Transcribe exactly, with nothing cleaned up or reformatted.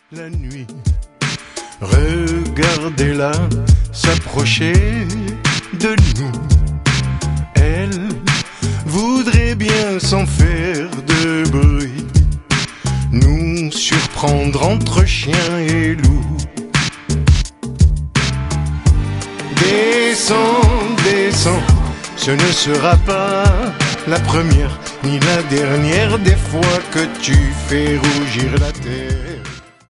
la nuit. Regardez-la s'approcher de nous. Elle voudrait bien sans faire de bruit nous surprendre entre chien et loup. Descends, descends, ce ne sera pas la première ni la dernière des fois que tu fais rougir la terre.